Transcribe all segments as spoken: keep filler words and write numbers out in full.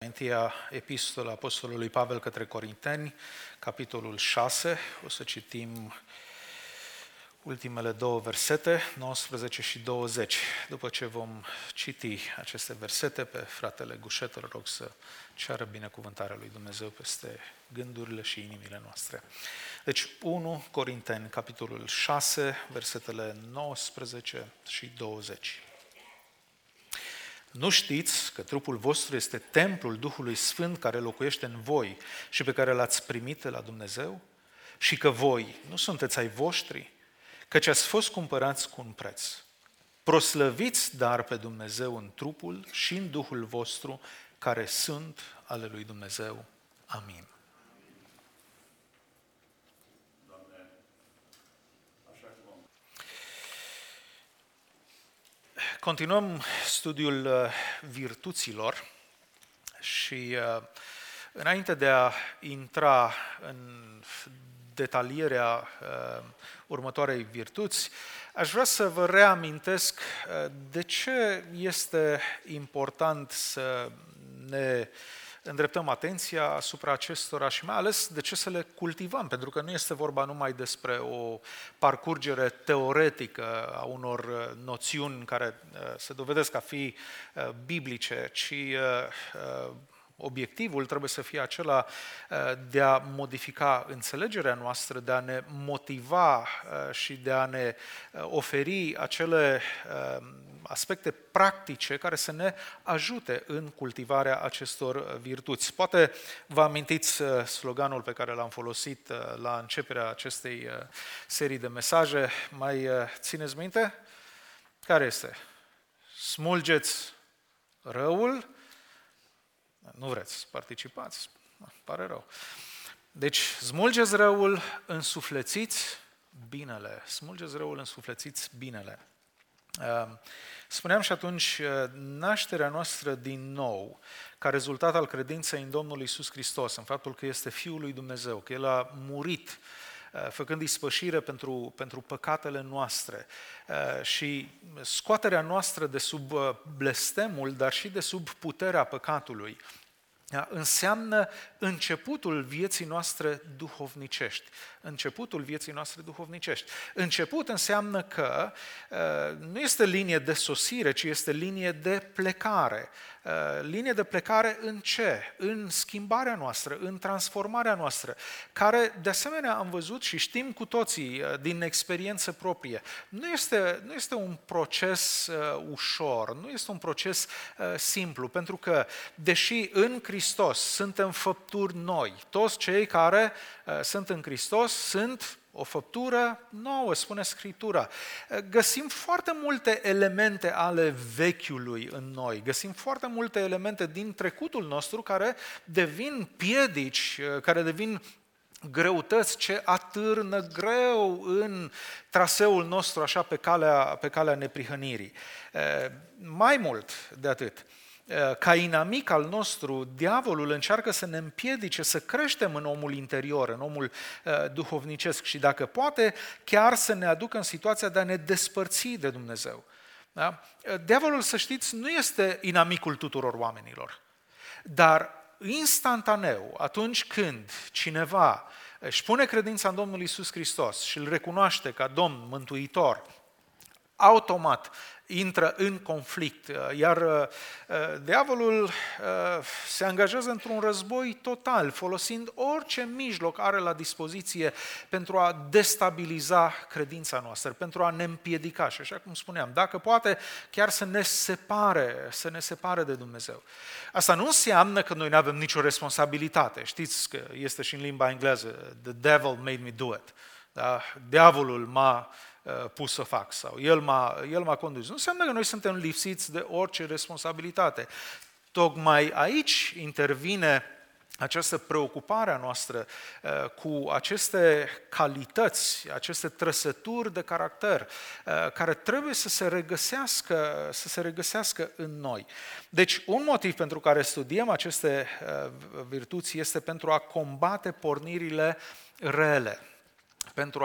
întâia epistolă Apostolului Pavel către Corinteni, capitolul șase. O să citim ultimele două versete, nouăsprezece și douăzeci. După ce vom citi aceste versete, pe fratele Gușet îl rog să ceară binecuvântarea lui Dumnezeu peste gândurile și inimile noastre. Deci, unu Corinteni, capitolul șase, versetele nouăsprezece și douăzeci. Nu știți că trupul vostru este templul Duhului Sfânt care locuiește în voi și pe care l-ați primit de la Dumnezeu? Și că voi nu sunteți ai voștri, căci ați fost cumpărați cu un preț. Proslăviți dar pe Dumnezeu în trupul și în Duhul vostru, care sunt ale lui Dumnezeu. Amin. Continuăm studiul virtuților și înainte de a intra în detalierea următoarei virtuți, aș vrea să vă reamintesc de ce este important să ne îndreptăm atenția asupra acestora și mai ales de ce să le cultivăm, pentru că nu este vorba numai despre o parcurgere teoretică a unor noțiuni care se dovedesc a fi biblice, ci obiectivul trebuie să fie acela de a modifica înțelegerea noastră, de a ne motiva și de a ne oferi acele aspecte practice care să ne ajute în cultivarea acestor virtuți. Poate vă amintiți sloganul pe care l-am folosit la începerea acestei serii de mesaje. Mai țineți minte? Care este? Smulgeți răul. Nu vreți să participați? Pare rău. Deci, smulgeți răul, însuflețiți binele. Smulgeți răul, însuflețiți binele. Spuneam și atunci, nașterea noastră din nou, ca rezultat al credinței în Domnul Iisus Hristos, în faptul că este Fiul lui Dumnezeu, că El a murit făcând ispășire pentru, pentru păcatele noastre și scoaterea noastră de sub blestemul, dar și de sub puterea păcatului, înseamnă începutul vieții noastre duhovnicești. Începutul vieții noastre duhovnicești. Început înseamnă că nu este linie de sosire, ci este linie de plecare. Linie de plecare în ce? În schimbarea noastră, în transformarea noastră, care de asemenea am văzut și știm cu toții din experiență proprie. Nu este, nu este un proces uh, ușor, nu este un proces uh, simplu, pentru că deși în Hristos suntem făpturi noi, toți cei care uh, sunt în Hristos sunt o făptură nouă, spune Scriptura. Găsim foarte multe elemente ale vechiului în noi, găsim foarte multe elemente din trecutul nostru care devin piedici, care devin greutăți ce atârnă greu în traseul nostru așa pe calea, pe calea neprihănirii. Mai mult de atât, ca inamic al nostru, diavolul încearcă să ne împiedice să creștem în omul interior, în omul uh, duhovnicesc și dacă poate, chiar să ne aducă în situația de a ne despărți de Dumnezeu. Da? Diavolul, să știți, nu este inamicul tuturor oamenilor, dar instantaneu, atunci când cineva își pune credința în Domnul Iisus Hristos și îl recunoaște ca Domn Mântuitor, automat intră în conflict, iar uh, diavolul uh, se angajează într-un război total, folosind orice mijloc are la dispoziție pentru a destabiliza credința noastră, pentru a ne împiedica și așa cum spuneam, dacă poate chiar să ne separe, să ne separe de Dumnezeu. Asta nu înseamnă că noi nu avem nicio responsabilitate. Știți că este și în limba engleză, the devil made me do it. Da? Diavolul m-a pus să fac sau el m-a, el m-a condus. Nu înseamnă că noi suntem lipsiți de orice responsabilitate. Tocmai aici intervine această preocupare a noastră uh, cu aceste calități, aceste trăsături de caracter uh, care trebuie să se regăsească, să se regăsească în noi. Deci, un motiv pentru care studiem aceste uh, virtuți este pentru a combate pornirile rele, pentru a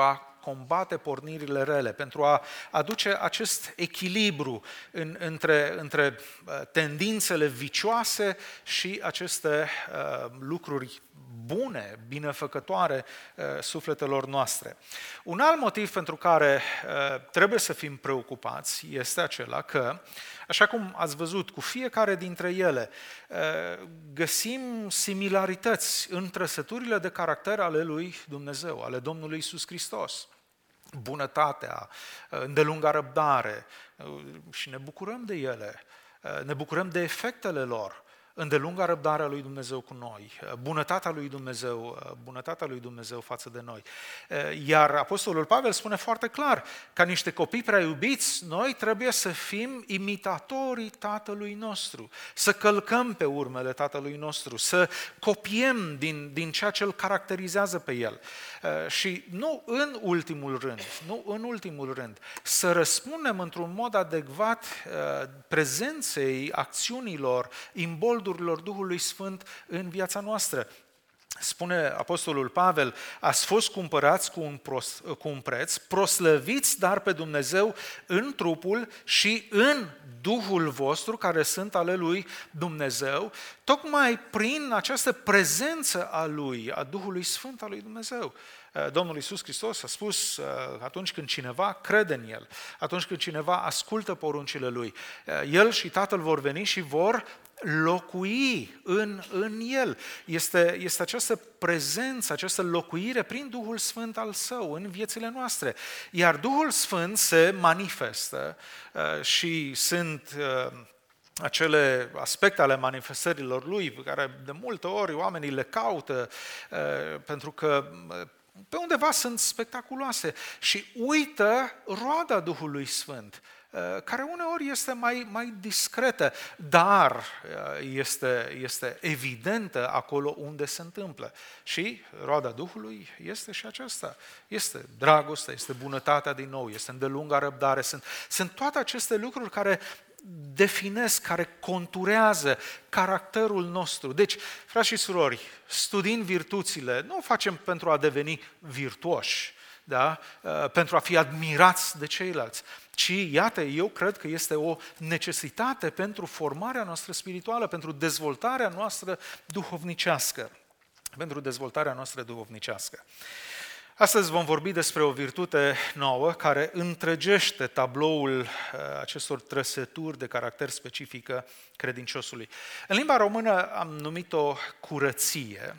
combate pornirile rele, pentru a aduce acest echilibru în, între, între tendințele vicioase și aceste uh, lucruri bune, binefăcătoare uh, sufletelor noastre. Un alt motiv pentru care uh, trebuie să fim preocupați este acela că, așa cum ați văzut, cu fiecare dintre ele uh, găsim similarități în trăsăturile de caracter ale lui Dumnezeu, ale Domnului Iisus Hristos. Bunătatea, uh, îndelunga răbdare uh, și ne bucurăm de ele, uh, ne bucurăm de efectele lor. Îndelunga răbdarea lui Dumnezeu cu noi, bunătatea lui Dumnezeu, bunătatea lui Dumnezeu față de noi. Iar Apostolul Pavel spune foarte clar, ca niște copii prea iubiți, noi trebuie să fim imitatorii Tatălui nostru, să călcăm pe urmele Tatălui nostru, să copiem din, din ceea ce îl caracterizează pe el. Și nu în ultimul rând, nu în ultimul rând, să răspundem într-un mod adecvat prezenței, acțiunilor, imboldurilor Duhului Sfânt în viața noastră. Spune Apostolul Pavel, ați fost cumpărați cu un, pros, cu un preț, proslăviți dar pe Dumnezeu în trupul și în Duhul vostru, care sunt ale lui Dumnezeu, tocmai prin această prezență a lui, a Duhului Sfânt al lui Dumnezeu. Domnul Iisus Hristos a spus, atunci când cineva crede în El, atunci când cineva ascultă poruncile Lui, El și Tatăl vor veni și vor locui în, în El. Este, este această prezență, această locuire prin Duhul Sfânt al Său în viețile noastre. Iar Duhul Sfânt se manifestă uh, și sunt uh, acele aspecte ale manifestărilor Lui, pe care de multe ori oamenii le caută, uh, pentru că uh, pe undeva sunt spectaculoase și uită roada Duhului Sfânt, care uneori este mai, mai discretă, dar este, este evidentă acolo unde se întâmplă. Și roada Duhului este și aceasta. Este dragostea, este bunătatea din nou, este îndelunga răbdare, sunt, sunt toate aceste lucruri care definesc, care conturează caracterul nostru. Deci, frați și surori, studiind virtuțile, nu o facem pentru a deveni virtuoși, da? Pentru a fi admirați de ceilalți, ci, iată, eu cred că este o necesitate pentru formarea noastră spirituală, pentru dezvoltarea noastră duhovnicească. Pentru dezvoltarea noastră duhovnicească. Astăzi vom vorbi despre o virtute nouă care întregește tabloul acestor trăsături de caracter specifică credinciosului. În limba română am numit-o curăție,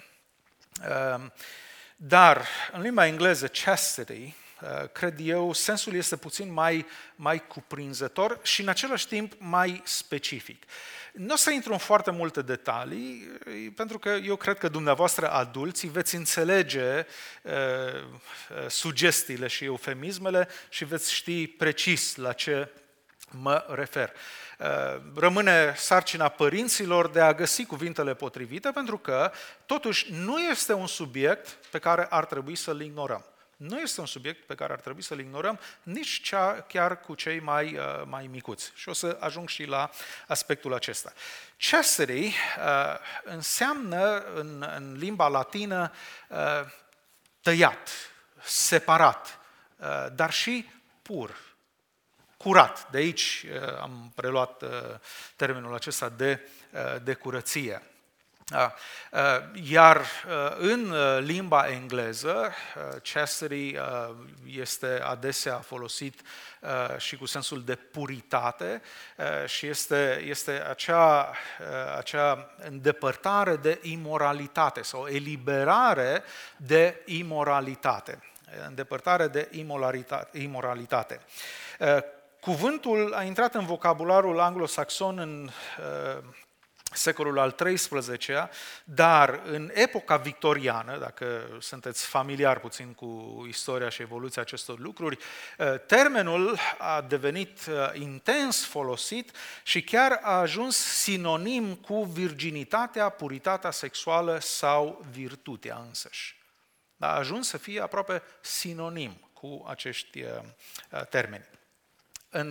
dar în limba engleză chastity, cred eu, sensul este puțin mai, mai cuprinzător și în același timp mai specific. Nu o să intru în foarte multe detalii, pentru că eu cred că dumneavoastră adulții veți înțelege uh, sugestiile și eufemismele și veți ști precis la ce mă refer. Uh, rămâne sarcina părinților de a găsi cuvintele potrivite, pentru că totuși nu este un subiect pe care ar trebui să-l ignorăm. Nu este un subiect pe care ar trebui să-l ignorăm, nici cea, chiar cu cei mai, uh, mai micuți. Și o să ajung și la aspectul acesta. Chastity uh, înseamnă în, în limba latină uh, tăiat, separat, uh, dar și pur, curat. De aici uh, am preluat uh, termenul acesta de, uh, de curăție. Iar în limba engleză, chastity este adesea folosit și cu sensul de puritate și este, este acea, acea îndepărtare de imoralitate sau eliberare de imoralitate. Îndepărtare de imoralitate. Cuvântul a intrat în vocabularul anglosaxon în secolul al treisprezecelea, dar în epoca victoriană, dacă sunteți familiari puțin cu istoria și evoluția acestor lucruri, termenul a devenit intens folosit și chiar a ajuns sinonim cu virginitatea, puritatea sexuală sau virtutea însăși. A ajuns să fie aproape sinonim cu acești termeni. În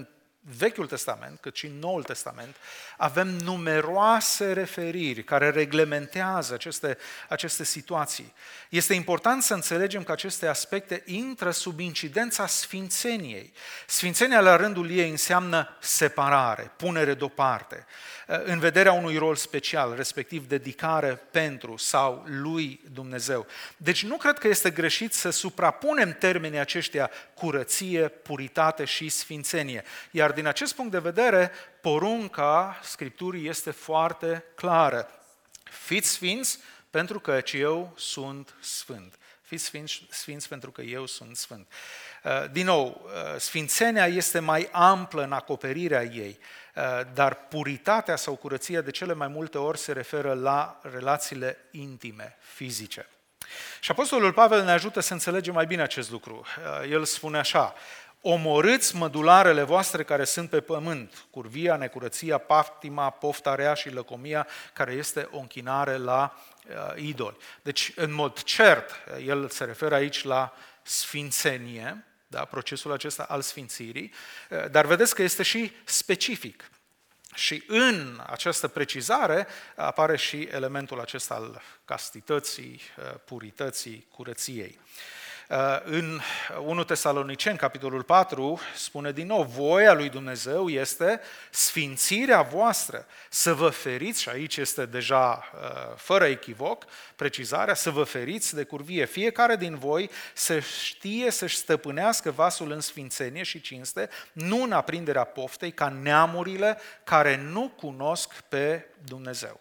Vechiul Testament, cât și în Noul Testament, avem numeroase referiri care reglementează aceste, aceste situații. Este important să înțelegem că aceste aspecte intră sub incidența sfințeniei. Sfințenia la rândul ei înseamnă separare, punere deoparte, în vederea unui rol special, respectiv dedicare pentru sau lui Dumnezeu. Deci nu cred că este greșit să suprapunem termenii aceștia curăție, puritate și sfințenie. Iar din acest punct de vedere, porunca Scripturii este foarte clară. Fiți sfinți pentru că eu sunt sfânt. Fiți sfinți, sfinți pentru că eu sunt sfânt. Din nou, sfințenia este mai amplă în acoperirea ei, dar puritatea sau curăția de cele mai multe ori se referă la relațiile intime, fizice. Și Apostolul Pavel ne ajută să înțelegem mai bine acest lucru. El spune așa: omorâți mădularele voastre care sunt pe pământ, curvia, necurăția, paftima, pofta rea și lăcomia, care este o închinare la uh, idoli. Deci, în mod cert, el se referă aici la sfințenie, da, procesul acesta al sfințirii, uh, dar vedeți că este și specific. Și în această precizare apare și elementul acesta al castității, purității, curăției. În unu Tesaloniceni, capitolul patru, spune din nou: voia lui Dumnezeu este sfințirea voastră, să vă feriți, și aici este deja fără echivoc precizarea, să vă feriți de curvie. Fiecare din voi să știe să-și stăpânească vasul în sfințenie și cinste, nu în aprinderea poftei, ca neamurile care nu cunosc pe Dumnezeu.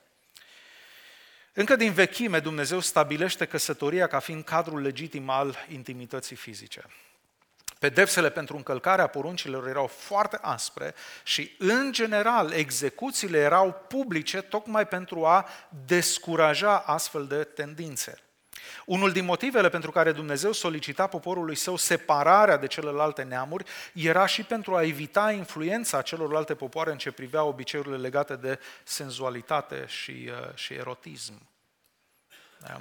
Încă din vechime, Dumnezeu stabilește căsătoria ca fiind cadrul legitim al intimității fizice. Pedepsele pentru încălcarea poruncilor erau foarte aspre și, în general, execuțiile erau publice tocmai pentru a descuraja astfel de tendințe. Unul din motivele pentru care Dumnezeu solicita poporului său separarea de celelalte neamuri era și pentru a evita influența celorlalte popoare în ce privea obiceiurile legate de senzualitate și, și erotism. Da?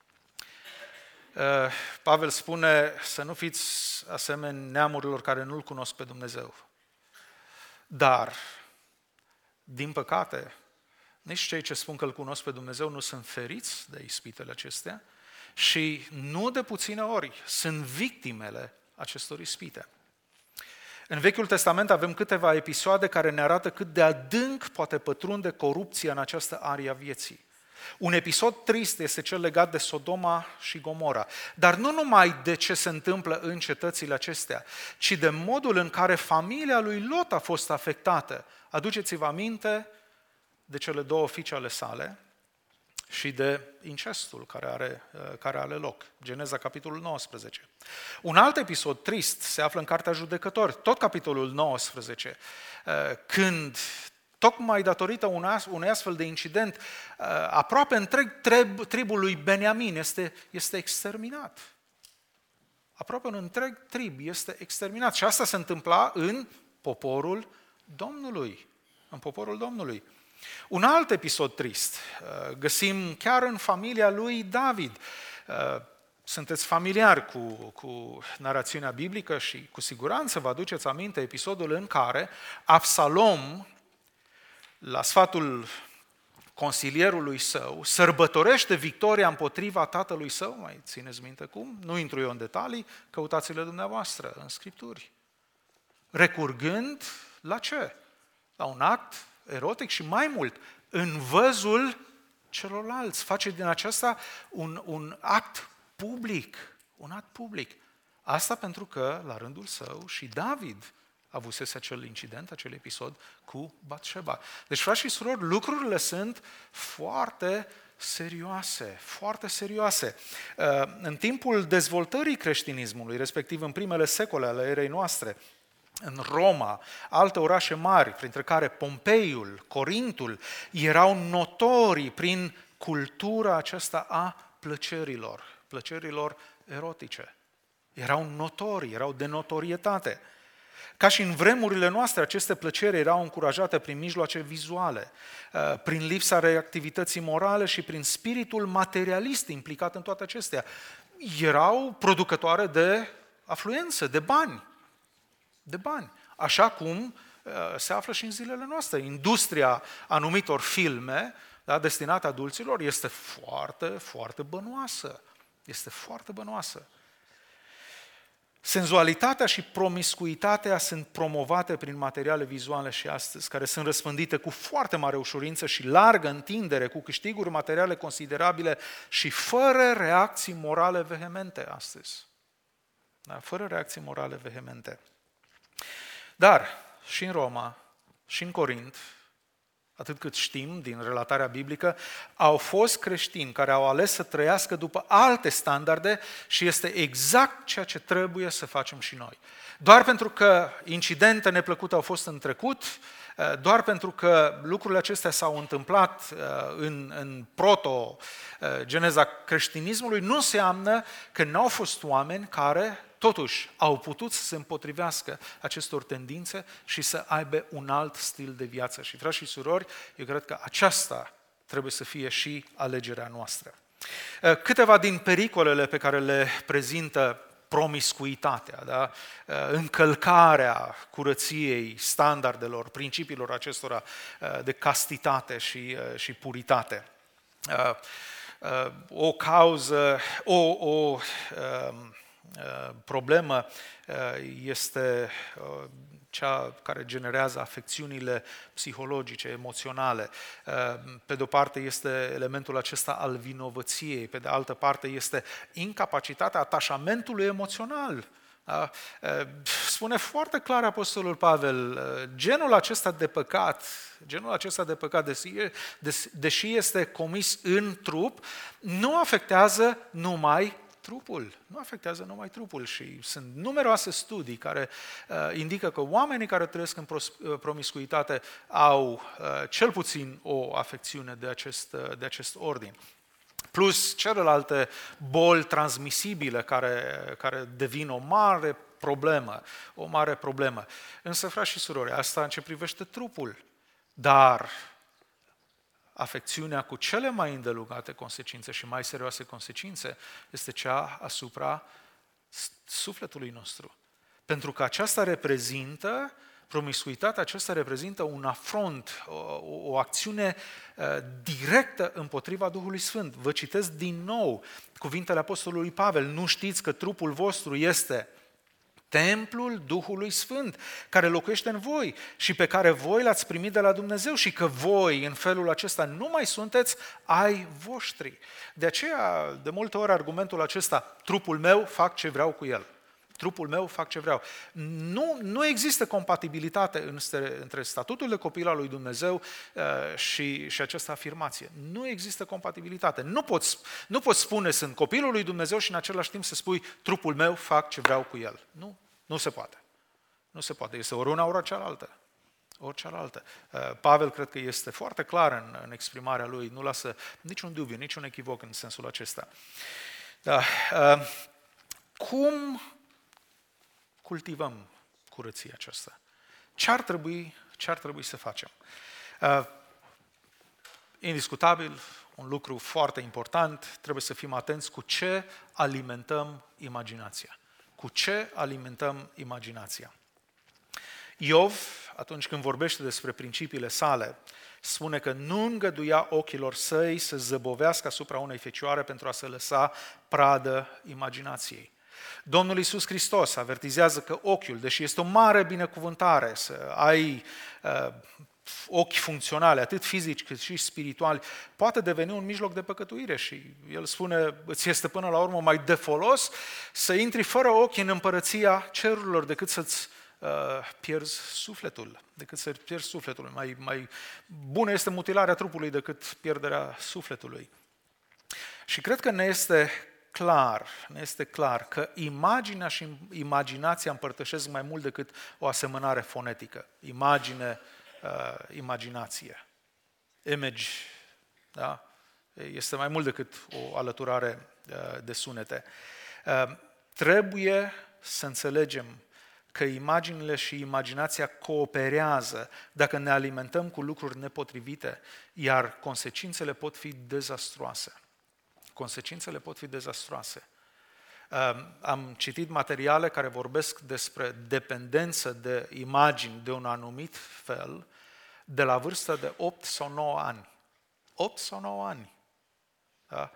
Pavel spune să nu fiți asemeni neamurilor care nu-L cunosc pe Dumnezeu. Dar, din păcate, nici cei ce spun că Îl cunosc pe Dumnezeu nu sunt feriți de ispitele acestea și nu de puține ori sunt victimele acestor ispite. În Vechiul Testament avem câteva episoade care ne arată cât de adânc poate pătrunde corupția în această arie a vieții. Un episod trist este cel legat de Sodoma și Gomora, dar nu numai de ce se întâmplă în cetățile acestea, ci de modul în care familia lui Lot a fost afectată. Aduceți-vă aminte de cele două fiice ale sale și de incestul care are, care are loc. Geneza, capitolul nouăsprezece. Un alt episod trist se află în Cartea Judecători, tot capitolul nouăsprezece, când, tocmai datorită unui astfel de incident, aproape întreg trib, tribul lui Beniamin este, este exterminat. Aproape un întreg trib este exterminat. Și asta se întâmpla în poporul Domnului. În poporul Domnului. Un alt episod trist găsim chiar în familia lui David. Sunteți familiari cu, cu narațiunea biblică și cu siguranță vă aduceți aminte episodul în care Absalom, la sfatul consilierului său, sărbătorește victoria împotriva tatălui său. Mai țineți minte cum? Nu intru eu în detalii, căutați-le dumneavoastră în Scripturi. Recurgând la ce? La un act erotic și mai mult, în văzul celorlalți. Face din aceasta un, un act public. Un act public. Asta pentru că, la rândul său, și David avusese acel incident, acel episod cu Batșeba. Deci, frați și surori, lucrurile sunt foarte serioase, foarte serioase. În timpul dezvoltării creștinismului, respectiv în primele secole ale erei noastre, în Roma, alte orașe mari, printre care Pompeiul, Corintul, erau notorii prin cultura aceasta a plăcerilor, plăcerilor erotice. Erau notorii, erau de notorietate. Ca și în vremurile noastre, aceste plăceri erau încurajate prin mijloace vizuale, prin lipsa reactivității morale și prin spiritul materialist implicat în toate acestea. Erau producătoare de afluență, de bani. De bani. Așa cum se află și în zilele noastre. Industria anumitor filme, da, destinate adulților, este foarte, foarte bănoasă. Este foarte bănoasă. Senzualitatea și promiscuitatea sunt promovate prin materiale vizuale și astăzi, care sunt răspândite cu foarte mare ușurință și largă întindere, cu câștiguri materiale considerabile și fără reacții morale vehemente astăzi. Da? Fără reacții morale vehemente. Dar și în Roma, și în Corint, atât cât știm din relatarea biblică, au fost creștini care au ales să trăiască după alte standarde și este exact ceea ce trebuie să facem și noi. Doar pentru că incidente neplăcute au fost în trecut, doar pentru că lucrurile acestea s-au întâmplat în, în proto-geneza creștinismului, nu înseamnă că n-au fost oameni care totuși au putut să se împotrivească acestor tendințe și să aibă un alt stil de viață. Și, frați și surori, eu cred că aceasta trebuie să fie și alegerea noastră. Câteva din pericolele pe care le prezintă promiscuitatea, da? Încălcarea curăției, standardelor, principiilor acestora de castitate și, și puritate. O cauză, o, o problemă este cea care generează afecțiunile psihologice, emoționale. Pe de o parte este elementul acesta al vinovăției, pe de altă parte este incapacitatea atașamentului emoțional. Da? Spune foarte clar Apostolul Pavel, genul acesta de păcat, genul acesta de păcat, deși, deși este comis în trup, nu afectează numai trupul, nu afectează numai trupul și sunt numeroase studii care uh, indică că oamenii care trăiesc în pros, uh, promiscuitate au uh, cel puțin o afecțiune de acest, uh, de acest ordin. Plus celelalte boli transmisibile care, care devin o mare problemă, o mare problemă. Însă, frați și surori, asta în ce privește trupul, dar afecțiunea cu cele mai îndelungate consecințe și mai serioase consecințe este cea asupra sufletului nostru. Pentru că aceasta reprezintă, promiscuitatea aceasta reprezintă un afront, o, o acțiune uh, directă împotriva Duhului Sfânt. Vă citesc din nou cuvintele Apostolului Pavel, nu știți că trupul vostru este templul Duhului Sfânt, care locuiește în voi și pe care voi l-ați primit de la Dumnezeu și că voi, în felul acesta, nu mai sunteți ai voștri. De aceea, de multe ori, argumentul acesta, trupul meu, fac ce vreau cu el. Trupul meu, fac ce vreau. Nu, nu există compatibilitate între, între statutul de copil al lui Dumnezeu uh, și, și această afirmație. Nu există compatibilitate. Nu poți, nu poți spune sunt copilul lui Dumnezeu și în același timp să spui trupul meu, fac ce vreau cu el. Nu, nu se poate. Nu se poate. Este ori una, ori cealaltă. Ori cealaltă. Uh, Pavel cred că este foarte clar în, în exprimarea lui. Nu lasă niciun dubiu, niciun echivoc în sensul acesta. Da. Uh, cum cultivăm curăția aceasta? Ce ar trebui, ce ar trebui să facem? Uh, indiscutabil, un lucru foarte important, trebuie să fim atenți cu ce alimentăm imaginația. Cu ce alimentăm imaginația? Iov, atunci când vorbește despre principiile sale, spune că nu îngăduia ochilor săi să zăbovească asupra unei fecioare pentru a se lăsa pradă imaginației. Domnul Iisus Hristos avertizează că ochiul, deși este o mare binecuvântare să ai uh, ochi funcționale, atât fizici cât și spirituali, poate deveni un mijloc de păcătuire și el spune, îți este până la urmă mai de folos să intri fără ochi în împărăția cerurilor decât să-ți uh, pierzi sufletul, decât să pierzi sufletul. Mai, mai bună este mutilarea trupului decât pierderea sufletului. Și cred că ne este clar, ne este clar că imaginea și imaginația împărtășesc mai mult decât o asemănare fonetică. Imagine, uh, imaginație. Image, da? Este mai mult decât o alăturare uh, de sunete. Uh, trebuie să înțelegem că imaginile și imaginația cooperează dacă ne alimentăm cu lucruri nepotrivite, iar consecințele pot fi dezastruoase. Consecințele pot fi dezastroase. Am citit materiale care vorbesc despre dependență de imagini de un anumit fel de la vârsta de opt sau nouă ani. opt sau nouă ani. Da?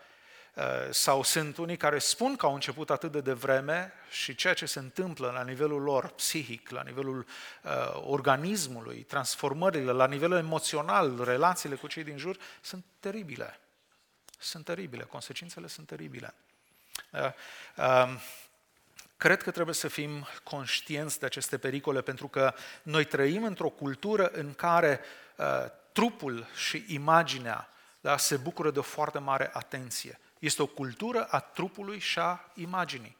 Sau sunt unii care spun că au început atât de devreme și ceea ce se întâmplă la nivelul lor psihic, la nivelul uh, organismului, transformările, la nivelul emoțional, relațiile cu cei din jur, sunt teribile. Sunt teribile, consecințele sunt teribile. Uh, uh, cred că trebuie să fim conștienți de aceste pericole, pentru că noi trăim într-o cultură în care uh, trupul și imaginea, da, se bucură de o foarte mare atenție. Este o cultură a trupului și a imaginii.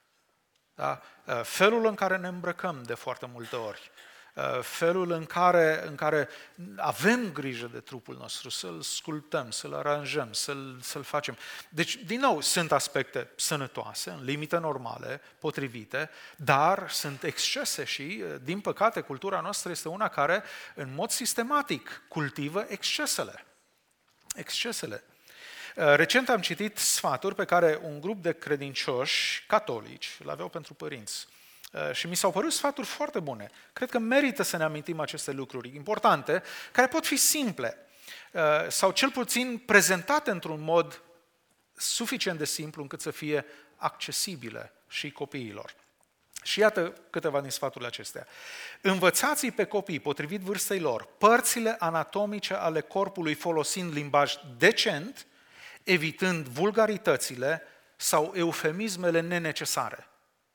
Da? Felul în care ne îmbrăcăm de foarte multe ori, felul în care, în care avem grijă de trupul nostru, să-l sculptăm, să-l aranjăm, să-l, să-l facem. Deci, din nou, sunt aspecte sănătoase, în limite normale, potrivite, dar sunt excese și, din păcate, cultura noastră este una care, în mod sistematic, cultivă excesele. Excesele. Recent am citit sfaturi pe care un grup de credincioși catolici le aveau pentru părinți. Și mi s-au părut sfaturi foarte bune. Cred că merită să ne amintim aceste lucruri importante, care pot fi simple, sau cel puțin prezentate într-un mod suficient de simplu încât să fie accesibile și copiilor. Și iată câteva din sfaturile acestea. Învățați-i pe copii, potrivit vârstei lor, părțile anatomice ale corpului folosind limbaj decent, evitând vulgaritățile sau eufemismele nenecesare.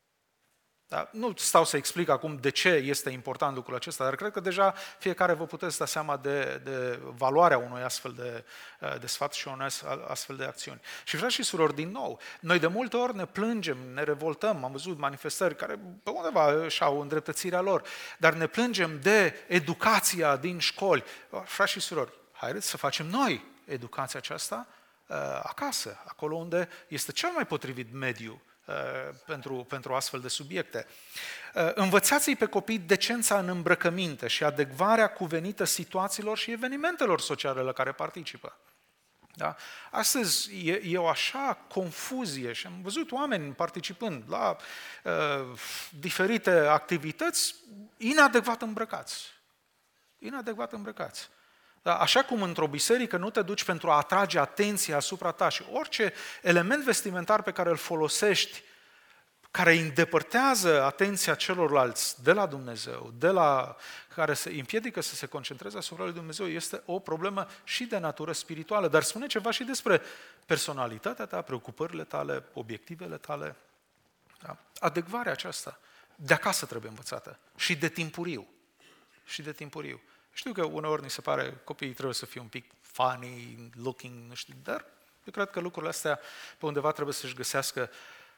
Da? Nu stau să explic acum de ce este important lucrul acesta, dar cred că deja fiecare vă puteți da seama de, de valoarea unui astfel de, de sfat și unei astfel de acțiuni. Și frați și surori, din nou, noi de multe ori ne plângem, ne revoltăm, am văzut manifestări care pe undeva și-au îndreptățirea lor, dar ne plângem de educația din școli. Frați și surori, haideți să facem noi educația aceasta acasă, acolo unde este cel mai potrivit mediu pentru, pentru astfel de subiecte. Învățați-i pe copii decența în îmbrăcăminte și adecvarea cuvenită situațiilor și evenimentelor sociale la care participă. Da? Astăzi e, e o așa confuzie și am văzut oameni participând la uh, diferite activități inadecvat îmbrăcați. Inadecvat îmbrăcați. Da, așa cum într-o biserică nu te duci pentru a atrage atenția asupra ta și orice element vestimentar pe care îl folosești, care îndepărtează atenția celorlalți de la Dumnezeu, de la care se împiedică să se concentreze asupra lui Dumnezeu, este o problemă și de natură spirituală, dar spune ceva și despre personalitatea ta, preocupările tale, obiectivele tale. Da? Adecvarea aceasta de acasă trebuie învățată și de timpuriu. Și de timpuriu. Știu că uneori ni se pare că copiii trebuie să fie un pic funny looking, nu știu, dar eu cred că lucrurile astea pe undeva trebuie să-și găsească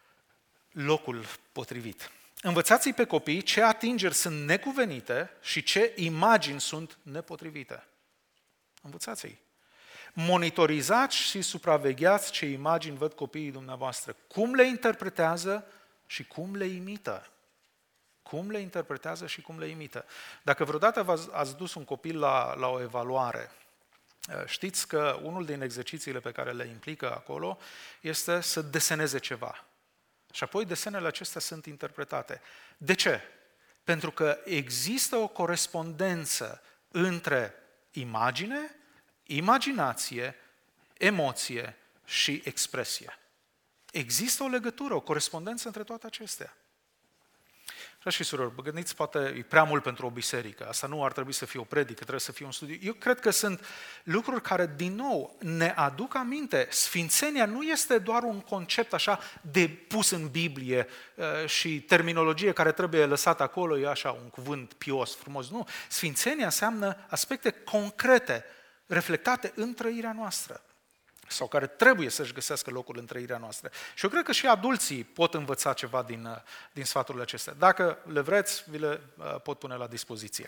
locul potrivit. Învățați-i pe copii ce atingeri sunt necuvenite și ce imagini sunt nepotrivite. Învățați-i. Monitorizați și supravegheați ce imagini văd copiii dumneavoastră, cum le interpretează și cum le imită. Cum le interpretează și cum le imită. Dacă vreodată v-ați ați dus un copil la, la o evaluare, știți că unul din exercițiile pe care le implică acolo este să deseneze ceva. Și apoi desenele acestea sunt interpretate. De ce? Pentru că există o corespondență între imagine, imaginație, emoție și expresie. Există o legătură, o corespondență între toate acestea. Frați și surori, vă gândiți, poate e prea mult pentru o biserică, asta nu ar trebui să fie o predică, trebuie să fie un studiu. Eu cred că sunt lucruri care, din nou, ne aduc aminte. Sfințenia nu este doar un concept așa de pus în Biblie și terminologie care trebuie lăsată acolo, e așa un cuvânt pios, frumos. Nu, Sfințenia înseamnă aspecte concrete, reflectate în trăirea noastră, sau care trebuie să-și găsească locul în trăirea noastră. Și eu cred că și adulții pot învăța ceva din, din sfaturile acestea. Dacă le vreți, vi le pot pune la dispoziție.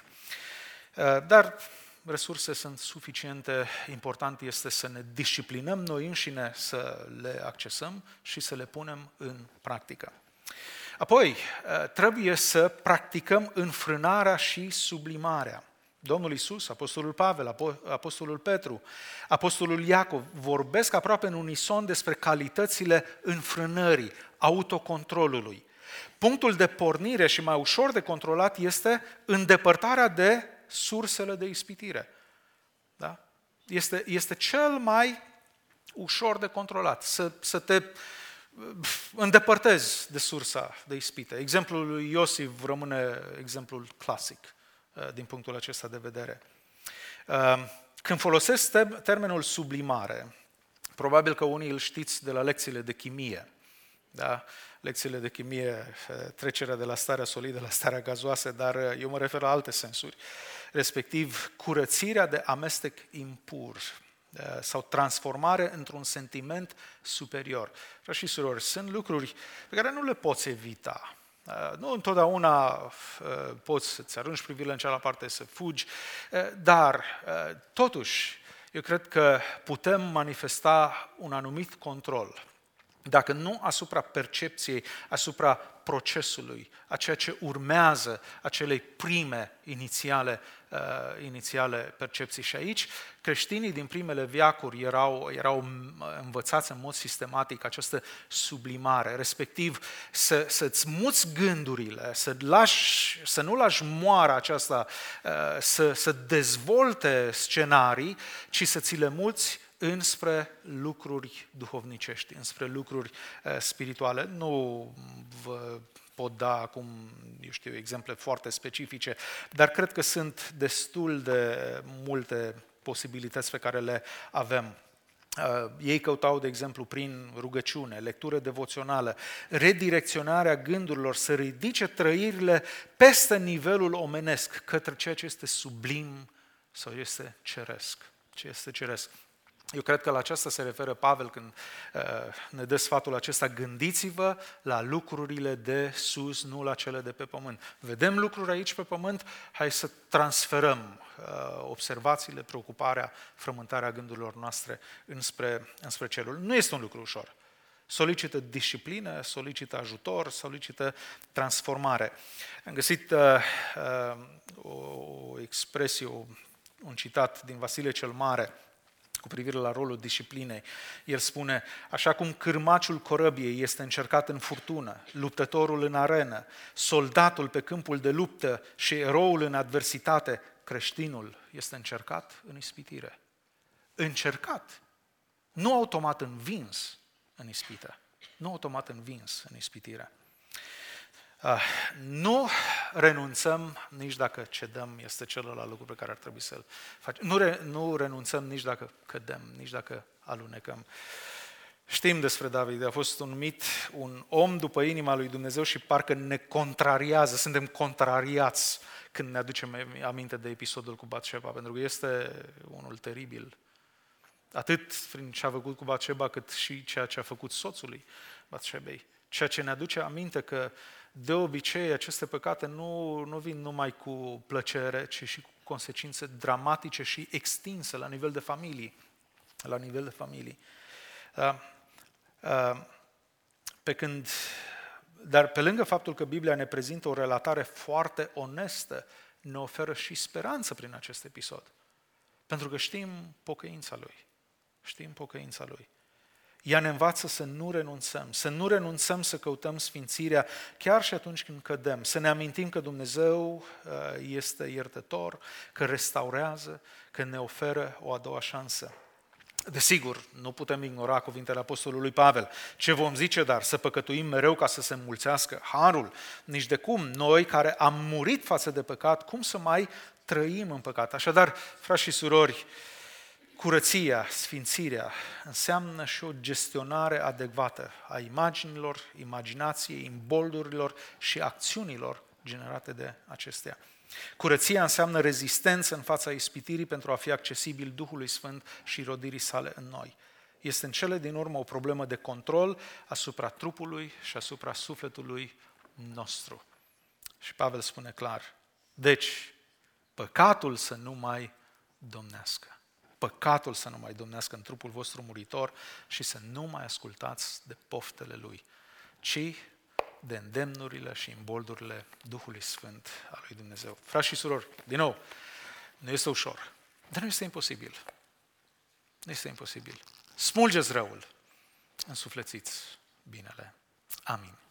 Dar resurse sunt suficiente, important este să ne disciplinăm noi înșine, să le accesăm și să le punem în practică. Apoi, trebuie să practicăm înfrânarea și sublimarea. Domnul Iisus, Apostolul Pavel, Apostolul Petru, Apostolul Iacov vorbesc aproape în unison despre calitățile înfrânării, autocontrolului. Punctul de pornire și mai ușor de controlat este îndepărtarea de sursele de ispitire. Da? Este, este cel mai ușor de controlat, să, să te îndepărtezi de sursa de ispită. Exemplul lui Iosif rămâne exemplul clasic din punctul acesta de vedere. Când folosesc termenul sublimare, probabil că unii îl știți de la lecțiile de chimie. Da? Lecțiile de chimie, trecerea de la starea solidă la starea gazoasă, dar eu mă refer la alte sensuri, respectiv curățirea de amestec impur sau transformare într-un sentiment superior. Frați și surori, sunt lucruri pe care nu le poți evita. Nu întotdeauna poți să-ți arunci privirile în cealaltă parte, să fugi, dar totuși eu cred că putem manifesta un anumit control, dacă nu asupra percepției, asupra procesului, a ceea ce urmează acelei prime inițiale, uh, inițiale percepții. Și aici creștinii din primele veacuri erau, erau învățați în mod sistematic această sublimare, respectiv să, să-ți muți gândurile, să, lași, să nu lași moara aceasta uh, să, să dezvolte scenarii, ci să ți le muți înspre lucruri duhovnicești, înspre lucruri uh, spirituale. Nu vă pot da acum, eu știu, exemple foarte specifice, dar cred că sunt destul de multe posibilități pe care le avem. Uh, ei căutau, de exemplu, prin rugăciune, lectură devoțională, redirecționarea gândurilor, să ridice trăirile peste nivelul omenesc, către ceea ce este sublim sau este ceresc. Ce este ceresc. Eu cred că la aceasta se referă Pavel când uh, ne dă sfatul acesta, gândiți-vă la lucrurile de sus, nu la cele de pe pământ. Vedem lucruri aici pe pământ, hai să transferăm uh, observațiile, preocuparea, frământarea gândurilor noastre înspre, înspre cerul. Nu este un lucru ușor. Solicită disciplină, solicită ajutor, solicită transformare. Am găsit uh, uh, o expresie, un citat din Vasile cel Mare, cu privire la rolul disciplinei. El spune, așa cum cârmaciul corăbiei este încercat în furtună, luptătorul în arenă, soldatul pe câmpul de luptă și eroul în adversitate, creștinul este încercat în ispitire. Încercat, nu automat învins în ispită, nu automat învins în ispitire. Uh, nu renunțăm nici dacă cedăm, este celălalt lucru pe care ar trebui să-l facem. Nu, re, nu renunțăm nici dacă cădem, nici dacă alunecăm. Știm despre David, a fost un numit un om după inima lui Dumnezeu și parcă ne contrariază, suntem contrariați când ne aducem aminte de episodul cu Batșeba, pentru că este unul teribil. Atât prin ce a făcut cu Batșeba, cât și ceea ce a făcut soțului Batșebei. Ceea ce ne aduce aminte că de obicei, aceste păcate nu, nu vin numai cu plăcere, ci și cu consecințe dramatice și extinse la nivel de familii. La nivel de familii. Uh, uh, pe când, dar pe lângă faptul că Biblia ne prezintă o relatare foarte onestă, ne oferă și speranță prin acest episod. Pentru că știm pocăința lui. Știm pocăința lui. Ea ne învață să nu renunțăm, să nu renunțăm să căutăm sfințirea chiar și atunci când cădem, să ne amintim că Dumnezeu este iertător, că restaurează, că ne oferă o a doua șansă. Desigur, nu putem ignora cuvintele apostolului Pavel. Ce vom zice, dar? Să păcătuim mereu ca să se înmulțească harul? Nici de cum. Noi care am murit față de păcat, cum să mai trăim în păcat? Așadar, frați și surori, curăția, sfințirea, înseamnă și o gestionare adecvată a imaginilor, imaginației, imboldurilor și acțiunilor generate de acestea. Curăția înseamnă rezistență în fața ispitirii pentru a fi accesibil Duhului Sfânt și rodirii sale în noi. Este în cele din urmă o problemă de control asupra trupului și asupra sufletului nostru. Și Pavel spune clar, deci, păcatul să nu mai domnească. Păcatul să nu mai domnească în trupul vostru muritor și să nu mai ascultați de poftele lui, ci de îndemnurile și imboldurile Duhului Sfânt al lui Dumnezeu. Frați și surori, din nou, nu este ușor, dar nu este imposibil. Nu este imposibil. Smulgeți răul, însuflețiți binele. Amin.